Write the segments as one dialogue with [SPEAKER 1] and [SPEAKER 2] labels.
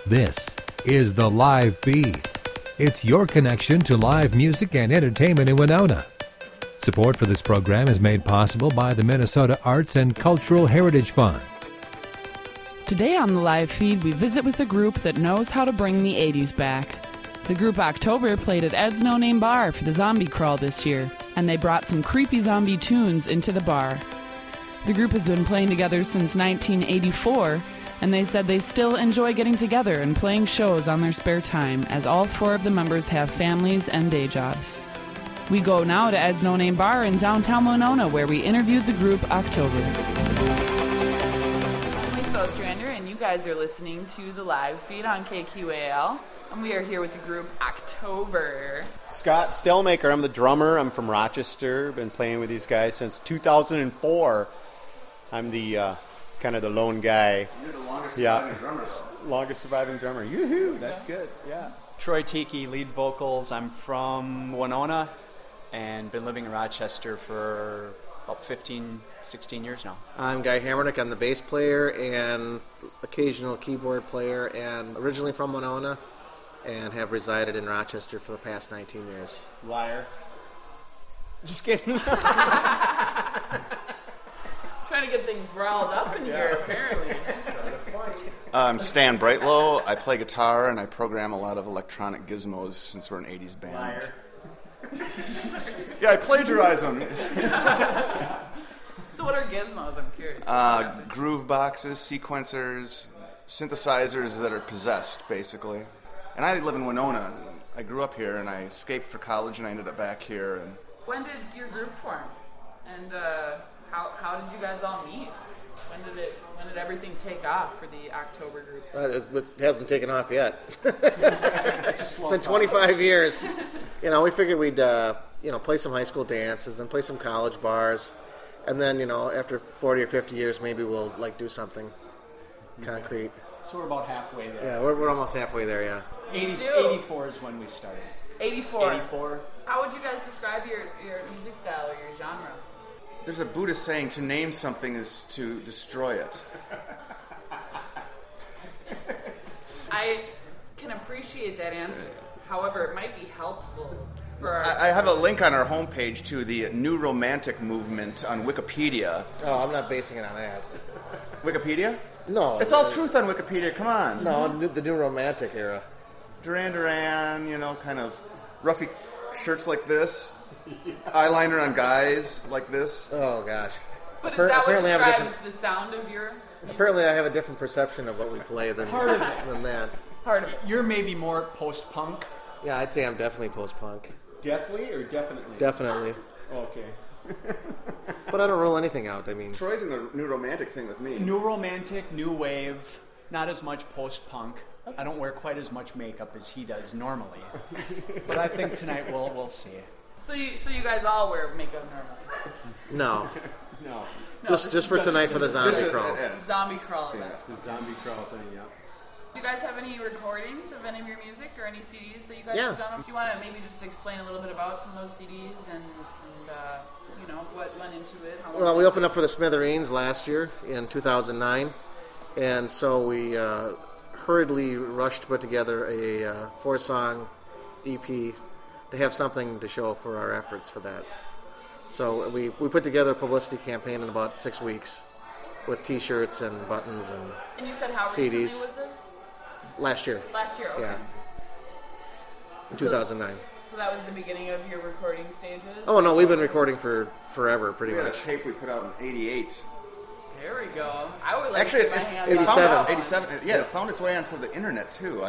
[SPEAKER 1] This is the Live Feed. It's your connection to live music and entertainment in Winona. Support for this program is made possible by the Minnesota Arts and Cultural Heritage Fund.
[SPEAKER 2] Today on the Live Feed, we visit with a group that knows how to bring the 80s back. The group October played at Ed's No Name Bar for the Zombie Crawl this year, and they brought some creepy zombie tunes into the bar. The group has been playing together since 1984, and they said they still enjoy getting together and playing shows on their spare time, as all four of the members have families and day jobs. We go now to Ed's No Name Bar in downtown Winona, where we interviewed the group October. I'm Lisa Ostrander, and you guys are listening to the Live Feed on KQAL, and we are here with the group October.
[SPEAKER 3] Scott Stellmaker, I'm the drummer. I'm from Rochester. Been playing with these guys since 2004. I'm the kind of the lone guy.
[SPEAKER 4] You're the longest surviving drummer.
[SPEAKER 3] Longest surviving drummer. Yoo-hoo, that's good, yeah.
[SPEAKER 5] Troy Tiki, lead vocals. I'm from Winona and been living in Rochester for about 15, 16 years now.
[SPEAKER 4] I'm Guy Hammernick. I'm the bass player and occasional keyboard player, and originally from Winona and have resided in Rochester for the past 19 years.
[SPEAKER 3] Liar. Just kidding.
[SPEAKER 2] Trying to get things riled up in here, apparently.
[SPEAKER 6] I'm Stan Brightlow. I play guitar and I program a lot of electronic gizmos since we're an 80s band.
[SPEAKER 3] Liar.
[SPEAKER 6] Yeah, I plagiarize them.
[SPEAKER 2] So what are gizmos? I'm curious.
[SPEAKER 6] Groove boxes, sequencers, synthesizers that are possessed, basically. And I live in Winona. I grew up here and I escaped for college and I ended up back here. And
[SPEAKER 2] When did your group form? And how did you guys all meet? When did everything take off for the October group?
[SPEAKER 4] It hasn't taken off yet. It's been 25 years. We figured we'd play some high school dances and play some college bars, and then after 40 or 50 years, maybe we'll do something concrete.
[SPEAKER 5] So we're about halfway there.
[SPEAKER 4] Yeah, we're almost halfway there. Yeah.
[SPEAKER 5] 84 is when we started.
[SPEAKER 2] 84. How would you guys describe your music style or your genre?
[SPEAKER 6] there's a Buddhist saying, to name something is to destroy it.
[SPEAKER 2] I can appreciate that answer. However, it might be helpful for our...
[SPEAKER 6] I have a link on our homepage to the New Romantic movement on Wikipedia.
[SPEAKER 4] Oh, I'm not basing it on that.
[SPEAKER 6] Wikipedia?
[SPEAKER 4] No.
[SPEAKER 6] It's all truth on Wikipedia, come on.
[SPEAKER 4] No, the New Romantic era.
[SPEAKER 6] Duran Duran, kind of ruffy shirts like this. Eyeliner on guys like this.
[SPEAKER 4] Oh, gosh.
[SPEAKER 2] But is that what describes the sound of your...
[SPEAKER 4] Apparently I have a different perception of what we play than that.
[SPEAKER 2] Part of it.
[SPEAKER 5] You're maybe more post-punk.
[SPEAKER 4] Yeah, I'd say I'm definitely post-punk.
[SPEAKER 3] Deathly or definitely?
[SPEAKER 4] Definitely.
[SPEAKER 3] Okay.
[SPEAKER 4] But I don't rule anything out. I mean,
[SPEAKER 6] Troy's in the New Romantic thing with me.
[SPEAKER 5] New Romantic, New Wave, not as much post-punk. I don't wear quite as much makeup as he does normally. But I think tonight we'll see.
[SPEAKER 2] So you guys all wear makeup normally?
[SPEAKER 4] No. Just for tonight for the zombie crawl.
[SPEAKER 2] Zombie crawl event.
[SPEAKER 3] The zombie crawl thing, yeah.
[SPEAKER 2] Do you guys have any recordings of any of your music or any CDs that you guys
[SPEAKER 4] Yeah.
[SPEAKER 2] have done? Do you want to maybe just explain a little bit about some of those CDs and what went into it?
[SPEAKER 4] Well, we opened up for the Smithereens last year in 2009, and so we hurriedly rushed to put together a 4-song EP to have something to show for our efforts for that. So we put together a publicity campaign in about 6 weeks with T-shirts and buttons
[SPEAKER 2] And you said how
[SPEAKER 4] CDs.
[SPEAKER 2] recently was this?
[SPEAKER 4] Last year.
[SPEAKER 2] Last year, okay.
[SPEAKER 4] Yeah. In 2009.
[SPEAKER 2] So that was the beginning of your recording stages?
[SPEAKER 4] Oh, no, we've been recording for forever, pretty
[SPEAKER 6] We had a
[SPEAKER 4] much.
[SPEAKER 6] tape we put out in 88.
[SPEAKER 2] There we go. I would like
[SPEAKER 6] Actually,
[SPEAKER 2] to get my hands
[SPEAKER 4] 87.
[SPEAKER 2] on that one.
[SPEAKER 6] 87. Yeah, it found its way onto the internet, too.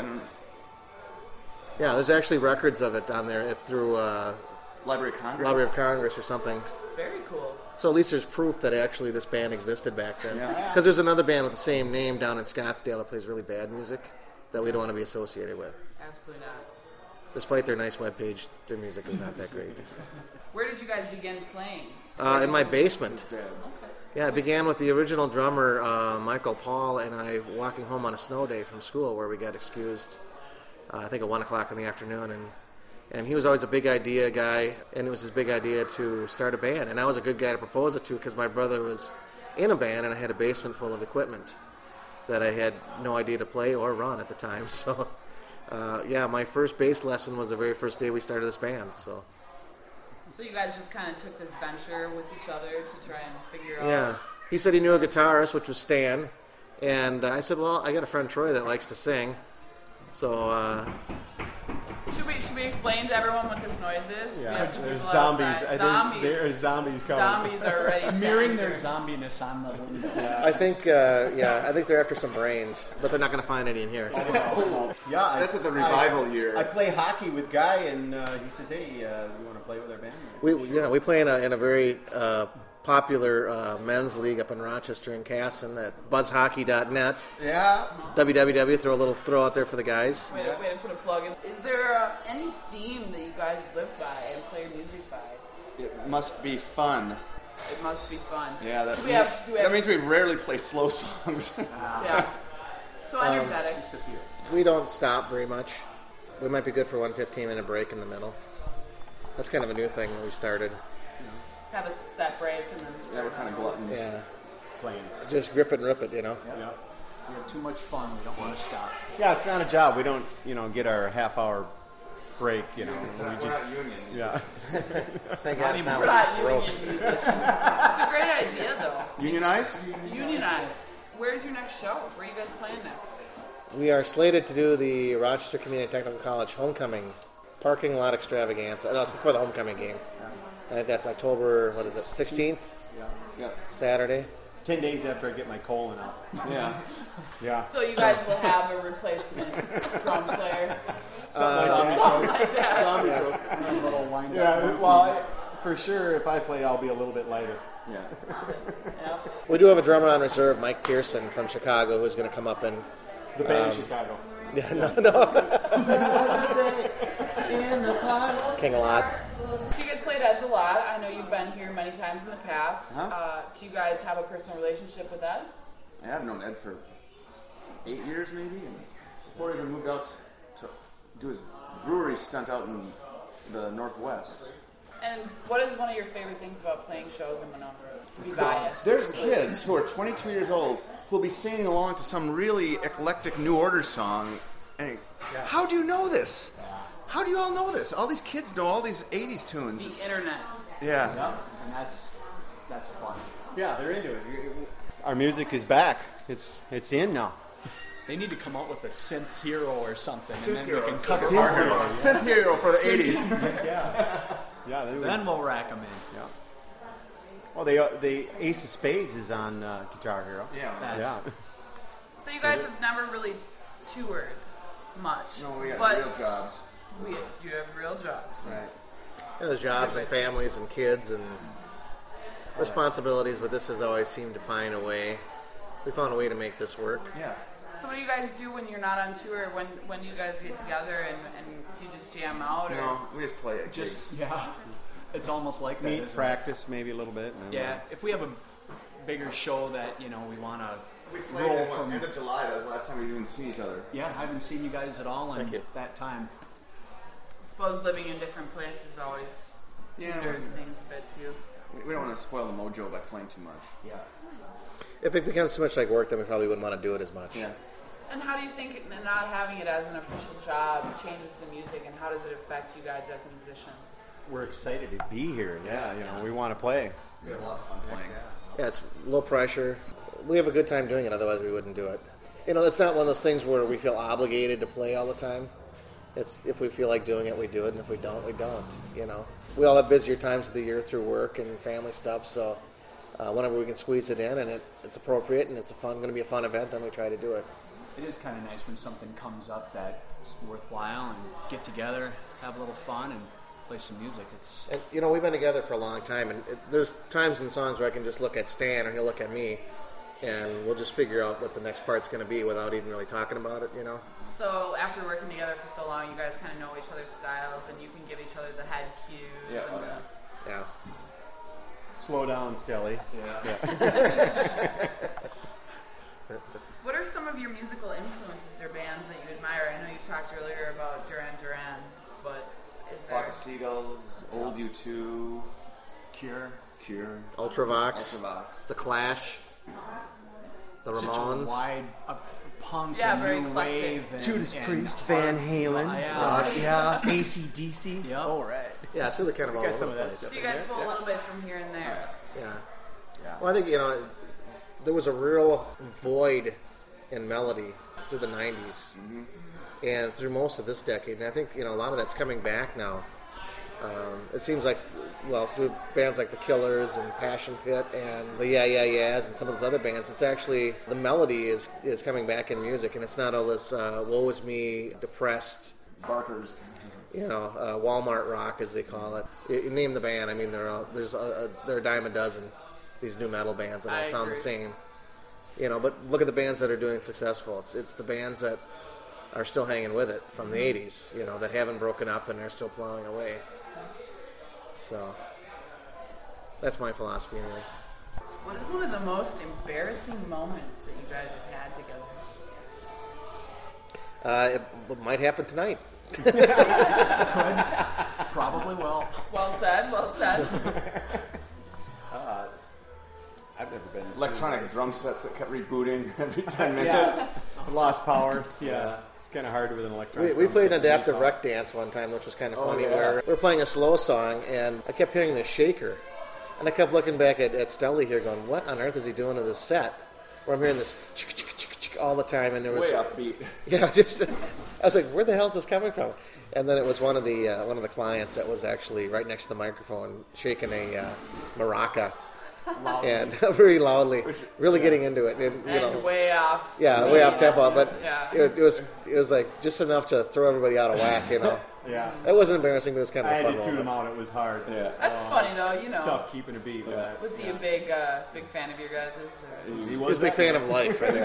[SPEAKER 4] Yeah, there's actually records of it on there through
[SPEAKER 6] Library of Congress.
[SPEAKER 4] Library of Congress or something.
[SPEAKER 2] Very cool.
[SPEAKER 4] So at least there's proof that actually this band existed back then.
[SPEAKER 6] Yeah.
[SPEAKER 4] Because there's another band with the same name down in Scottsdale that plays really bad music that we don't want to be associated with.
[SPEAKER 2] Absolutely not.
[SPEAKER 4] Despite their nice webpage, their music is not that great.
[SPEAKER 2] Where did you guys begin playing?
[SPEAKER 4] In my basement.
[SPEAKER 6] Dad's.
[SPEAKER 4] Yeah, it began with the original drummer, Michael Paul, and I walking home on a snow day from school where we got excused, I think at 1 o'clock in the afternoon. And he was always a big idea guy, and it was his big idea to start a band. And I was a good guy to propose it to because my brother was in a band and I had a basement full of equipment. that I had no idea to play or run at the time. So, my first bass lesson was the very first day we started this band. So
[SPEAKER 2] you guys just kind of took this venture with each other to try and figure out.
[SPEAKER 4] yeah, he said he knew a guitarist, which was Stan, and I said, well, I got a friend Troy that likes to sing. So
[SPEAKER 2] Should we explain to everyone what this noise is?
[SPEAKER 3] Yeah,
[SPEAKER 2] We have some
[SPEAKER 3] there's
[SPEAKER 2] people
[SPEAKER 3] zombies.
[SPEAKER 2] outside.
[SPEAKER 3] There are zombies coming.
[SPEAKER 2] Zombies are ready.
[SPEAKER 5] Smearing
[SPEAKER 2] to
[SPEAKER 5] their
[SPEAKER 2] enter.
[SPEAKER 5] zombiness on the window.
[SPEAKER 4] I think they're after some brains, but they're not going to find any in here.
[SPEAKER 3] Yeah,
[SPEAKER 6] That's at the revival year.
[SPEAKER 3] I play hockey with Guy, and he says, "Hey, you want to play with our band?" I said, "Sure."
[SPEAKER 4] We play in a very popular men's league up in Rochester and Casson at buzzhockey.net.
[SPEAKER 6] Yeah.
[SPEAKER 4] www. Throw out there for the guys.
[SPEAKER 2] Way to put a plug in. Is there any theme that you guys live by and play your music by?
[SPEAKER 6] It must be fun.
[SPEAKER 2] It must be fun.
[SPEAKER 6] Yeah,
[SPEAKER 2] Do we have
[SPEAKER 6] that means we rarely play slow songs.
[SPEAKER 2] yeah. So energetic.
[SPEAKER 4] We don't stop very much. We might be good for 1 15-minute break in the middle. That's kind of a new thing that we started.
[SPEAKER 2] Have a set break and then.
[SPEAKER 6] Yeah, we're kind of gluttons.
[SPEAKER 4] Yeah,
[SPEAKER 3] Playing.
[SPEAKER 4] just grip it and rip it, you know.
[SPEAKER 3] Yeah.
[SPEAKER 5] We have too much fun. We don't want to stop.
[SPEAKER 3] Yeah, it's not a job. We don't, get our half-hour break. We
[SPEAKER 6] We're
[SPEAKER 3] just
[SPEAKER 6] not union.
[SPEAKER 3] yeah.
[SPEAKER 4] Thank God it's not
[SPEAKER 2] We're
[SPEAKER 4] what
[SPEAKER 2] not
[SPEAKER 4] we broke.
[SPEAKER 2] union musicians. It's a great idea, though.
[SPEAKER 6] Unionize?
[SPEAKER 2] Unionize. Where's your next show? Where are you guys playing next?
[SPEAKER 4] We are slated to do the Rochester Community Technical College homecoming parking lot extravaganza. No, it's before the homecoming game. I think that's October, 16th?
[SPEAKER 6] Yeah.
[SPEAKER 4] Saturday.
[SPEAKER 3] 10 days after I get my colon out.
[SPEAKER 6] Yeah.
[SPEAKER 3] Yeah.
[SPEAKER 2] So you guys will have a replacement drum player.
[SPEAKER 3] Something
[SPEAKER 2] Something like that.
[SPEAKER 6] Zombie joke.
[SPEAKER 5] Little wind
[SPEAKER 3] Yeah, well, for sure, if I play, I'll be a little bit lighter.
[SPEAKER 6] Yeah.
[SPEAKER 2] Yep.
[SPEAKER 4] We do have a drummer on reserve, Mike Pearson from Chicago, who's going to come up and...
[SPEAKER 3] The band Chicago.
[SPEAKER 4] Yeah, no. King a lot.
[SPEAKER 2] So you guys played Ed's a lot. I know you've been here many times in the past.
[SPEAKER 6] Uh-huh.
[SPEAKER 2] Do you guys have a personal relationship with Ed?
[SPEAKER 6] Yeah, I've known Ed for 8 years maybe, and before he even moved out to do his brewery stunt out in the Northwest.
[SPEAKER 2] And what is one of your favorite things about playing shows in Monona? To be biased.
[SPEAKER 6] There's kids who are 22 years old who will be singing along to some really eclectic New Order song, and how do you know this? How do you all know this? All these kids know all these 80s tunes.
[SPEAKER 2] The internet.
[SPEAKER 6] Yeah.
[SPEAKER 5] Yep. And that's fun.
[SPEAKER 3] Yeah, they're into it. Our music is back. It's in now.
[SPEAKER 5] They need to come up with a synth hero or something, and then
[SPEAKER 6] Hero.
[SPEAKER 5] we can cover
[SPEAKER 6] Synth
[SPEAKER 5] our
[SPEAKER 6] Hero. Synth Hero for the 80s.
[SPEAKER 3] Yeah, they would.
[SPEAKER 5] Then we'll rack them in.
[SPEAKER 3] Yeah. Well, the Ace of Spades is on Guitar Hero.
[SPEAKER 6] Yeah.
[SPEAKER 3] Yeah.
[SPEAKER 2] So you guys have never really toured much.
[SPEAKER 6] No, we got
[SPEAKER 2] but
[SPEAKER 6] real jobs.
[SPEAKER 2] you have real jobs.
[SPEAKER 6] Right.
[SPEAKER 4] Yeah, there's jobs and families and kids and responsibilities, but this has always seemed to find a way. We found a way to make this work.
[SPEAKER 6] Yeah.
[SPEAKER 2] So what do you guys do when you're not on tour? When do you guys get together and do you just jam out? Or?
[SPEAKER 6] No, we just play it.
[SPEAKER 5] Just it's almost like that.
[SPEAKER 3] Meet,
[SPEAKER 5] isn't it?
[SPEAKER 3] practice maybe a little bit. And then,
[SPEAKER 5] Yeah, if we have a bigger show that we want to
[SPEAKER 6] We played
[SPEAKER 5] roll
[SPEAKER 6] at
[SPEAKER 5] from.
[SPEAKER 6] end of July. That was the last time we even seen each other.
[SPEAKER 5] Yeah, I haven't seen you guys at all in
[SPEAKER 4] Thank you.
[SPEAKER 5] that time.
[SPEAKER 2] I suppose living in different places always hinders things a bit too.
[SPEAKER 6] We don't want to spoil the mojo by playing too much.
[SPEAKER 5] Yeah.
[SPEAKER 4] If it becomes too much like work, then we probably wouldn't want to do it as much.
[SPEAKER 6] Yeah.
[SPEAKER 2] And how do you think not having it as an official job changes the music, and how does it affect you guys as musicians?
[SPEAKER 3] we're excited to be here. Yeah, we want to play.
[SPEAKER 6] We had a lot of fun playing.
[SPEAKER 4] Yeah, it's low pressure. We have a good time doing it, otherwise we wouldn't do it. It's not one of those things where we feel obligated to play all the time. It's if we feel like doing it, we do it, and if we don't, we don't. We all have busier times of the year through work and family stuff, so whenever we can squeeze it in and it's appropriate and it's going to be a fun event, then we try to do it.
[SPEAKER 5] It is kind of nice when something comes up that's worthwhile and get together, have a little fun, and play some music.
[SPEAKER 4] And we've been together for a long time, and there's times in songs where I can just look at Stan or he'll look at me, and we'll just figure out what the next part's going to be without even really talking about it.
[SPEAKER 2] So after working together for so long, you guys kind of know each other's styles, and you can give each other the head cues.
[SPEAKER 6] Yeah,
[SPEAKER 2] and
[SPEAKER 4] Yeah.
[SPEAKER 3] Slow down, Stelly.
[SPEAKER 6] Yeah.
[SPEAKER 2] What are some of your musical influences or bands that you admire? I know you talked earlier about Duran Duran, but is there...
[SPEAKER 6] Flock of Seagulls, Old U2,
[SPEAKER 5] Cure.
[SPEAKER 6] Cure,
[SPEAKER 4] Ultravox,
[SPEAKER 6] Ultravox.
[SPEAKER 4] The Clash. the
[SPEAKER 5] such a
[SPEAKER 4] Ramones.
[SPEAKER 5] wide punk
[SPEAKER 2] Yeah,
[SPEAKER 5] and
[SPEAKER 2] very
[SPEAKER 5] new
[SPEAKER 2] eclectic.
[SPEAKER 5] wave. And,
[SPEAKER 3] Judas
[SPEAKER 5] and
[SPEAKER 3] Priest,
[SPEAKER 5] hard-
[SPEAKER 3] Van Halen,
[SPEAKER 5] Yeah.
[SPEAKER 3] yeah, AC/DC.
[SPEAKER 5] Yep.
[SPEAKER 3] All right.
[SPEAKER 4] Yeah, it's really kind of all
[SPEAKER 3] got
[SPEAKER 4] over
[SPEAKER 3] some
[SPEAKER 4] the
[SPEAKER 3] of that
[SPEAKER 4] place.
[SPEAKER 3] stuff.
[SPEAKER 2] So you guys pull a little bit from here and there.
[SPEAKER 4] Yeah.
[SPEAKER 3] Yeah.
[SPEAKER 4] Well, I think, there was a real void in melody through the 90s and through most of this decade. And I think, a lot of that's coming back now. It seems like, through bands like The Killers and Passion Pit and the Yeah Yeah Yeahs and some of those other bands, it's actually, the melody is coming back in music. And it's not all this woe is me, depressed,
[SPEAKER 6] Barkers.
[SPEAKER 4] Walmart rock, as they call it. You name the band. I mean, there are a dime a dozen, these new metal bands that all
[SPEAKER 2] I
[SPEAKER 4] sound
[SPEAKER 2] agree.
[SPEAKER 4] the same. But look at the bands that are doing successful. It's the bands that are still hanging with it from the 80s, that haven't broken up and are still plowing away. So that's my philosophy anyway.
[SPEAKER 2] What is one of the most embarrassing moments that you guys have had together?
[SPEAKER 4] It might happen tonight.
[SPEAKER 5] Probably will.
[SPEAKER 2] Well said, well said.
[SPEAKER 3] I've never been.
[SPEAKER 6] Electronic drum sets that kept rebooting every 10 minutes.
[SPEAKER 3] Yeah. Lost power. Yeah. It's kind of hard with an electronic.
[SPEAKER 4] We
[SPEAKER 3] drum
[SPEAKER 4] played
[SPEAKER 3] set
[SPEAKER 4] an
[SPEAKER 3] to
[SPEAKER 4] adaptive
[SPEAKER 3] keep
[SPEAKER 4] rec dance one time, which was kind of funny.
[SPEAKER 3] yeah.
[SPEAKER 4] We were playing a slow song, and I kept hearing the shaker. And I kept looking back at Stelly here going, what on earth is he doing to this set? Where I'm hearing this all the time, and there was...
[SPEAKER 6] Way off beat.
[SPEAKER 4] Yeah, I was like, where the hell is this coming from? And then it was one of the clients that was actually right next to the microphone shaking a maraca. And very loudly, really getting into it. And,
[SPEAKER 2] And way off.
[SPEAKER 4] yeah, way off tempo, but
[SPEAKER 2] Yeah.
[SPEAKER 4] it was like just enough to throw everybody out of whack,
[SPEAKER 3] Yeah.
[SPEAKER 4] It wasn't embarrassing, but it was kind of
[SPEAKER 3] I
[SPEAKER 4] a
[SPEAKER 3] had
[SPEAKER 4] fun
[SPEAKER 3] to tune them
[SPEAKER 4] moment.
[SPEAKER 3] out. It was hard.
[SPEAKER 6] Yeah.
[SPEAKER 2] That's funny though,
[SPEAKER 3] Tough keeping a beat with that.
[SPEAKER 2] Was he a big fan of your guys'?
[SPEAKER 3] He
[SPEAKER 4] He was a big fan of life. Right?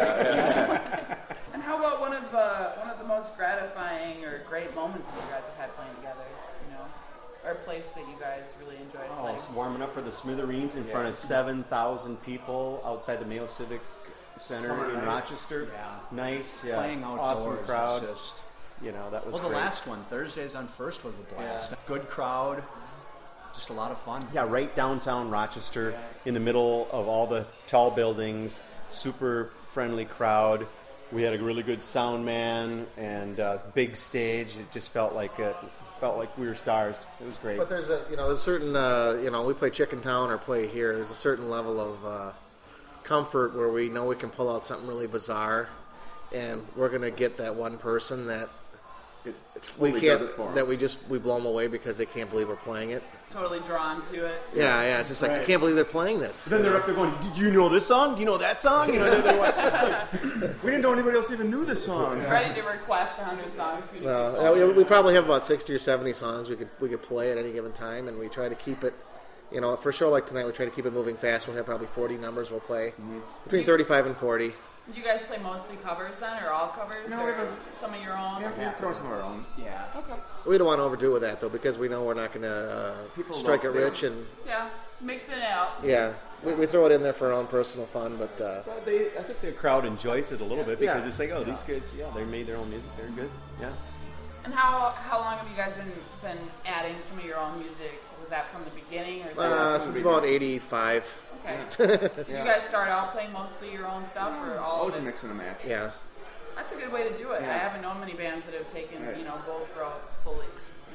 [SPEAKER 2] And how about one of the most gratifying or great moments that you guys have had playing together? Or a place that you guys really enjoyed
[SPEAKER 3] Oh,
[SPEAKER 2] playing?
[SPEAKER 3] it's warming up for the Smithereens in front of 7,000 people outside the Mayo Civic Center
[SPEAKER 6] Summer
[SPEAKER 3] in
[SPEAKER 6] night.
[SPEAKER 3] Rochester.
[SPEAKER 5] Yeah.
[SPEAKER 3] Nice, yeah.
[SPEAKER 5] Playing outdoors.
[SPEAKER 3] Awesome crowd.
[SPEAKER 5] is Just,
[SPEAKER 3] That was
[SPEAKER 5] well, the
[SPEAKER 3] great.
[SPEAKER 5] last one, Thursdays on First, was a blast. Good crowd. Just a lot of fun.
[SPEAKER 3] Yeah, right downtown Rochester, in the middle of all the tall buildings, super friendly crowd. We had a really good sound man and big stage. It just felt like we were stars. It was great.
[SPEAKER 4] But there's there's certain we play Chicken Town or play here. There's a certain level of comfort where we know we can pull out something really bizarre, and we're gonna get that one person that
[SPEAKER 6] It
[SPEAKER 4] we
[SPEAKER 6] totally
[SPEAKER 4] can't
[SPEAKER 6] does it for 'em.
[SPEAKER 4] that we blow them away because they can't believe we're playing it.
[SPEAKER 2] Totally drawn to it.
[SPEAKER 4] Yeah, it's just like I can't believe they're playing this.
[SPEAKER 3] Then they're up there going, "Did you know this song? Do you know that song?" It's like, we didn't know anybody else even knew this song.
[SPEAKER 2] Ready to request 100 songs for you to
[SPEAKER 4] No,
[SPEAKER 2] keep
[SPEAKER 4] we probably have about 60 or 70 songs we could play at any given time, and we try to keep it. For a show like tonight, we try to keep it moving fast. We'll have probably 40 numbers we'll play, between 35 and 40.
[SPEAKER 2] Do you guys play mostly covers then, or all covers,
[SPEAKER 6] No,
[SPEAKER 2] or
[SPEAKER 6] we have
[SPEAKER 2] some of your own?
[SPEAKER 6] Yeah, we throw some of our own.
[SPEAKER 5] Yeah.
[SPEAKER 2] Okay.
[SPEAKER 4] We don't want to overdo it with that, though, because we know we're not going to
[SPEAKER 6] People
[SPEAKER 4] strike it
[SPEAKER 6] don't-
[SPEAKER 4] rich. And,
[SPEAKER 2] Yeah, mixing it out.
[SPEAKER 4] yeah, we throw it in there for our own personal fun, but
[SPEAKER 3] I think the crowd enjoys it a little bit because
[SPEAKER 4] Yeah.
[SPEAKER 3] it's like, oh, these guys, they made their own music. They're good. Yeah.
[SPEAKER 2] And how long have you guys been adding some of your own music? Was that from the beginning, or is that
[SPEAKER 4] since about 85.
[SPEAKER 2] okay? Did you guys start out playing mostly your own stuff, or all
[SPEAKER 6] Always
[SPEAKER 2] of
[SPEAKER 6] a
[SPEAKER 2] it?
[SPEAKER 6] mix and a match.
[SPEAKER 4] Yeah.
[SPEAKER 2] That's a good way to do it.
[SPEAKER 6] Yeah.
[SPEAKER 2] I haven't known many bands that have taken
[SPEAKER 6] Right.
[SPEAKER 2] both routes fully.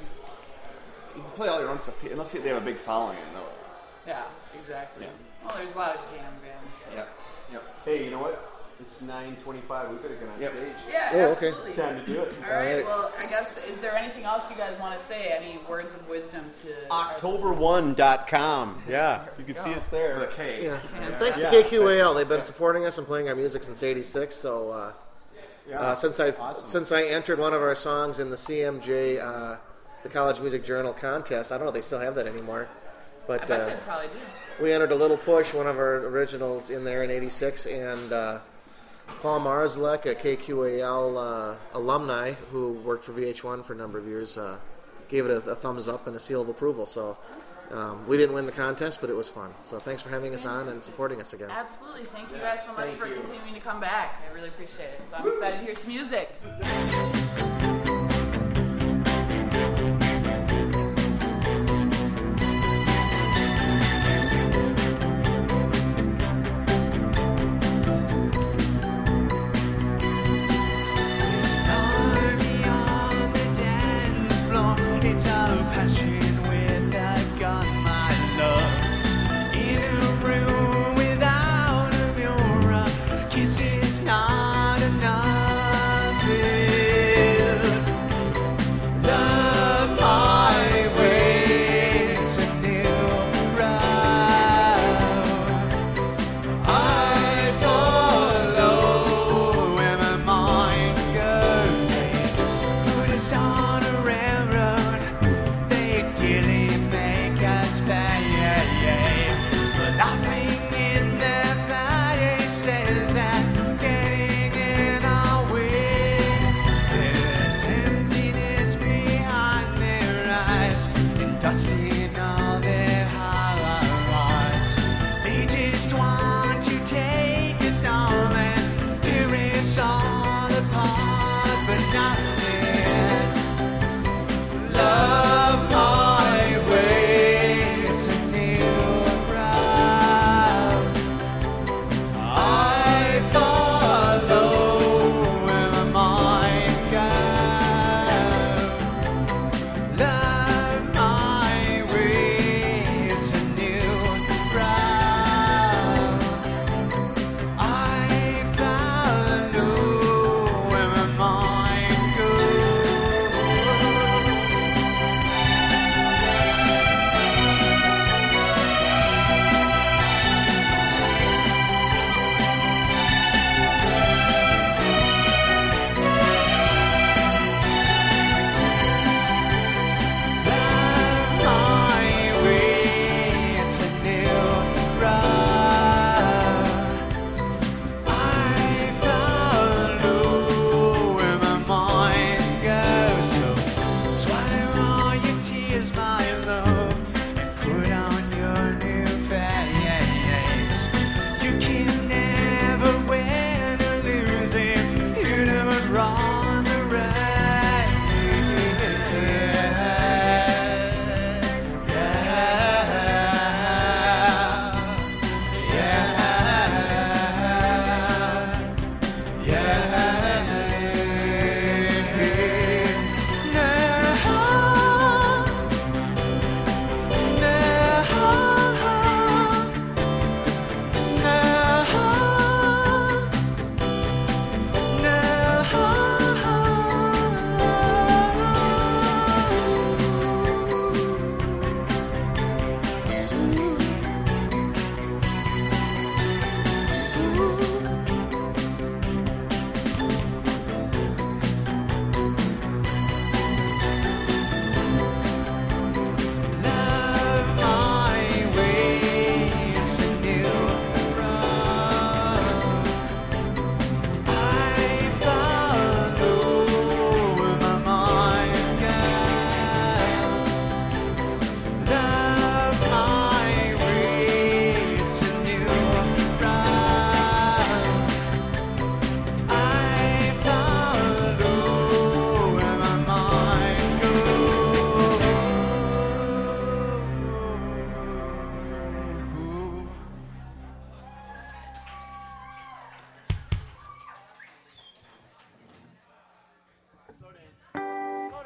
[SPEAKER 6] You can play all your own stuff unless they have a big following.
[SPEAKER 2] Yeah, exactly.
[SPEAKER 6] Yeah.
[SPEAKER 2] Well, there's a lot of jam bands.
[SPEAKER 6] Yep. Yep.
[SPEAKER 3] Hey, you know what? It's 9:25. We could have gone on
[SPEAKER 6] Yep.
[SPEAKER 3] stage.
[SPEAKER 2] Yeah,
[SPEAKER 4] Oh, okay.
[SPEAKER 2] absolutely.
[SPEAKER 3] It's time to do it.
[SPEAKER 2] All right.
[SPEAKER 4] Alright.
[SPEAKER 2] Well, I guess, is there anything else you guys want to say? Any words of wisdom to our
[SPEAKER 3] October1.com. Yeah, you can see us
[SPEAKER 6] With
[SPEAKER 3] there.
[SPEAKER 6] a K.
[SPEAKER 4] Yeah. And thanks to
[SPEAKER 3] Yeah.
[SPEAKER 4] KQAL. They've been supporting us and playing our music since '86. So since I entered one of our songs in the CMJ, the College Music Journal contest, I don't know if they still have that anymore,
[SPEAKER 2] I
[SPEAKER 4] but
[SPEAKER 2] bet they probably do.
[SPEAKER 4] we entered a little push, one of our originals in there in '86, and Paul Marzlek, a KQAL alumni who worked for VH1 for a number of years, gave it a thumbs up and a seal of approval. So we didn't win the contest, but it was fun. So thanks for having us on and supporting us again.
[SPEAKER 2] Absolutely. Thank you guys so much for continuing to come back. I really appreciate it. So I'm excited to hear some music.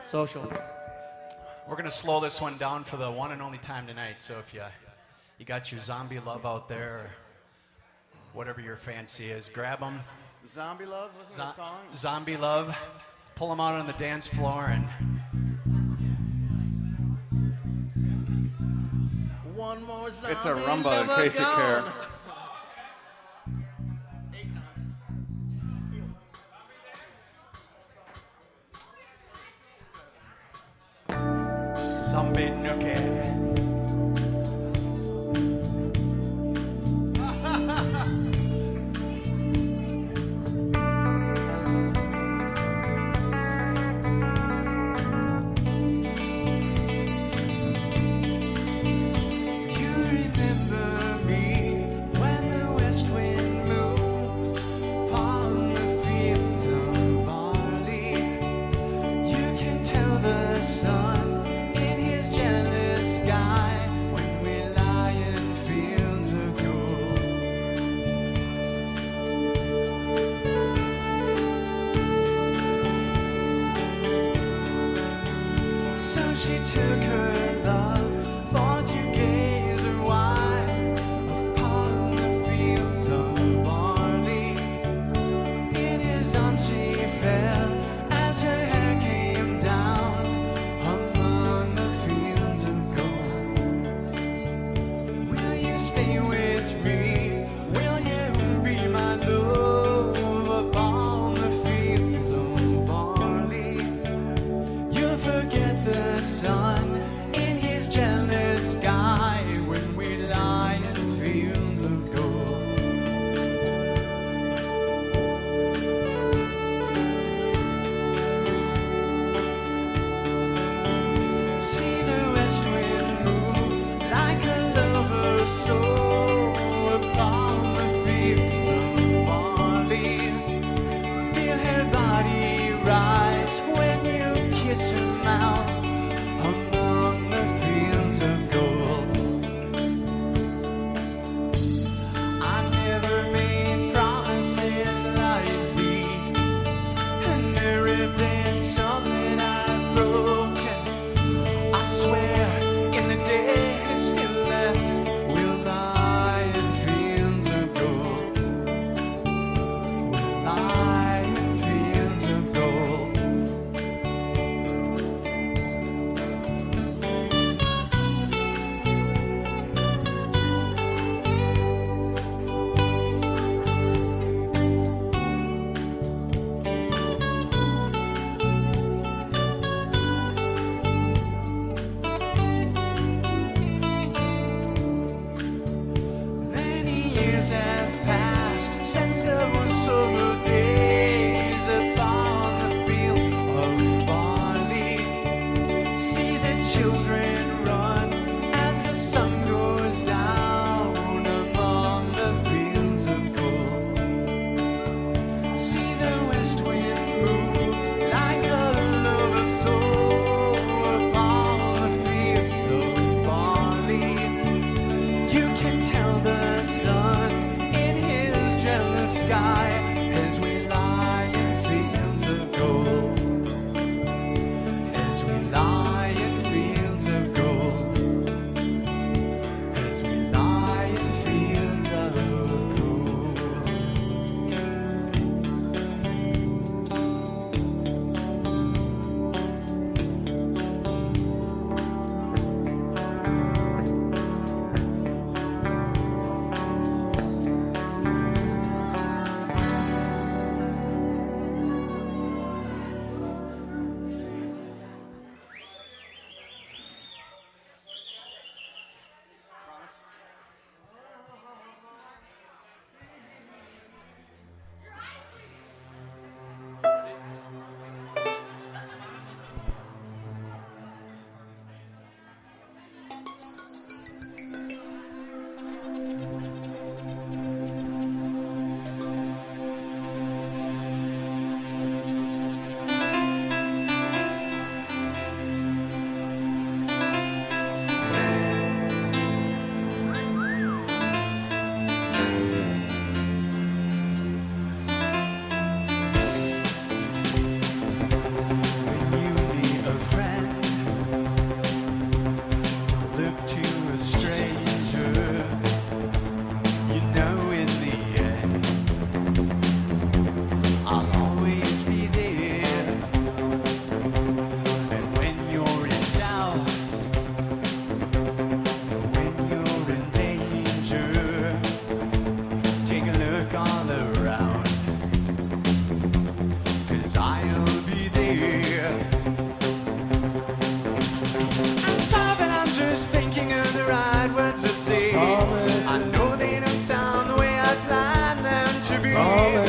[SPEAKER 4] Social.
[SPEAKER 5] We're gonna slow this one down for the one and only time tonight. So if you got your zombie love out there, or whatever your fancy is, grab them.
[SPEAKER 6] Zombie Love, wasn't that a song?
[SPEAKER 5] Zombie love. Pull them out on the dance floor and.
[SPEAKER 4] One more zombie.
[SPEAKER 6] It's a rumba, in case you care.
[SPEAKER 5] Zombie nookie.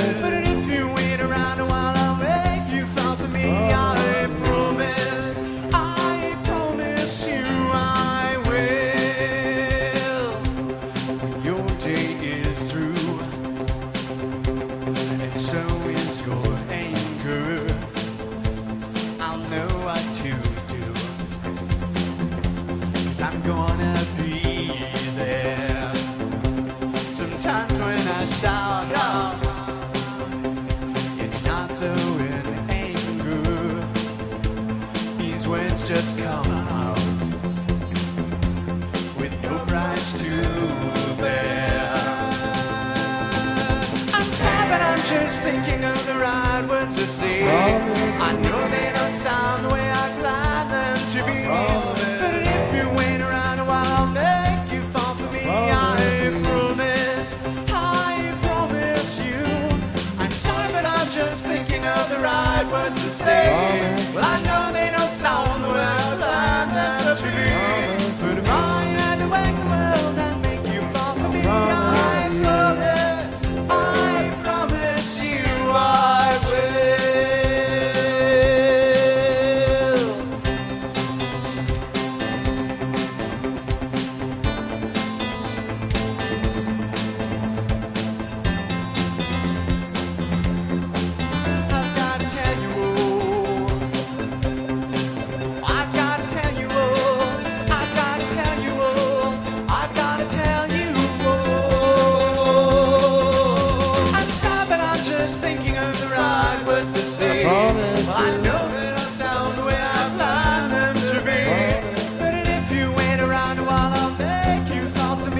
[SPEAKER 5] But if you wait around a while, I'll make you fall for me. I promise you I will. Your day is through, and so is your anger. I'll know what to do, 'cause I'm gonna be there. Sometimes when I shout out, it's not though in anger. These words just come out with no price to bear. I'm sad, but I'm just thinking of the right words to say. I know they don't sound the way I planned them to be. But if you wait around a while, I'll make you fall for me. I promise you. I'm sorry, but I'm just thinking of the right words to say. Well, I know they don't sound the way I planned them to be. But if I had to wake the world and make you fall for me, I promise you I will. I've got to tell you, I've got to tell you, I've got to tell you, I've got to tell you. I'm sorry, but I'm just thinking of the right words to say. Well, I know that I sound the way I planned them to be. But if you wait around a while, I'll make you fall for me.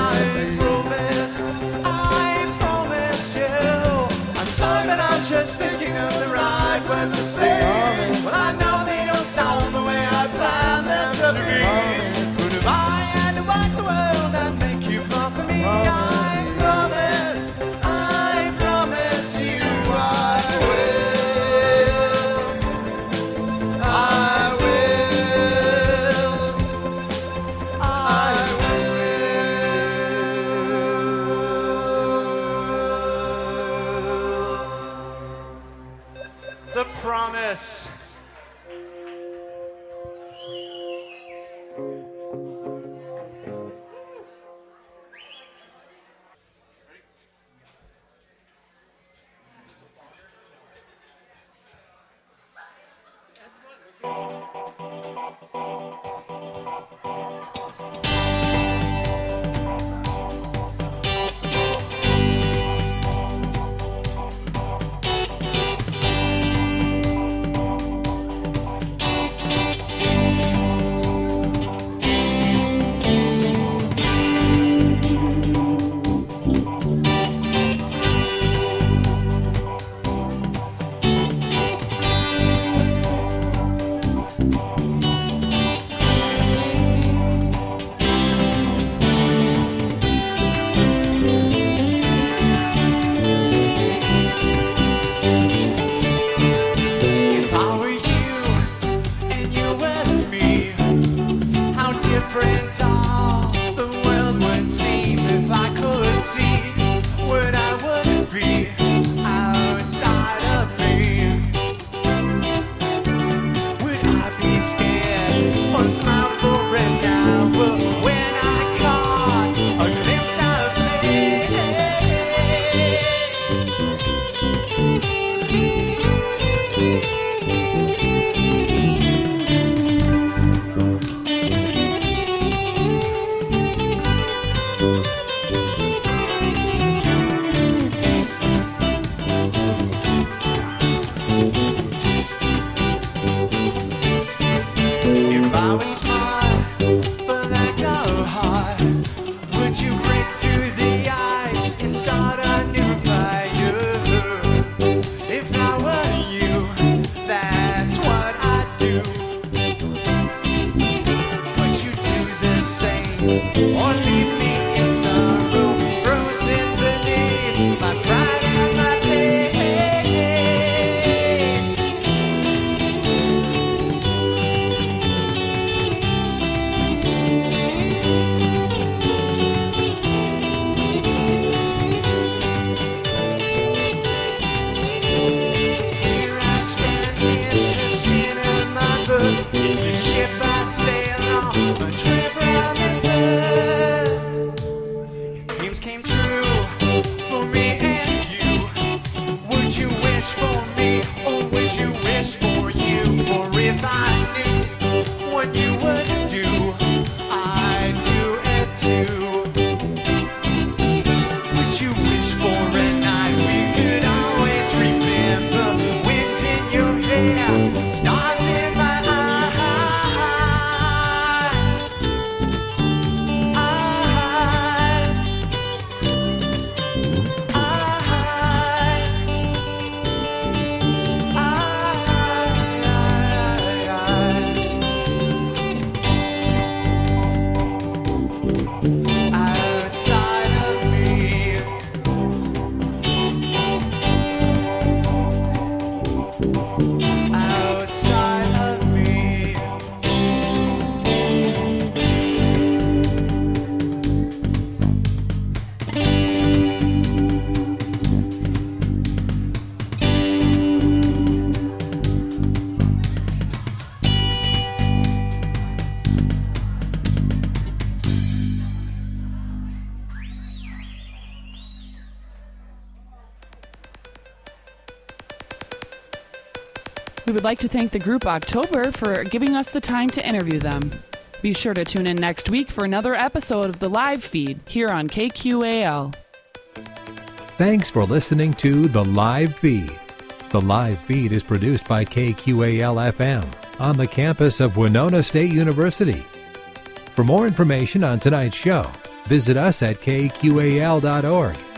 [SPEAKER 5] I promise you. I'm sorry, but I'm just thinking of the right words to say. Well, I know they don't sound the way I planned them to be. But if I had to walk the world, I'd make you fall for me. I promise you I will. I will. I will. The Promise. If I were you and you were me, how different all the world would seem. If I could see what I would be outside of me, would I be scared or smile for an hour when I caught a glimpse of me? If I was smart but lacked no heart, would you break through the ice and start a new fire?
[SPEAKER 2] We would like to thank the group October for giving us the time to interview them. Be sure to tune in next week for another episode of the live feed here on KQAL.
[SPEAKER 1] Thanks for listening to The Live Feed. The Live Feed is produced by KQAL-FM on the campus of Winona State University. For more information on tonight's show, visit us at kqal.org.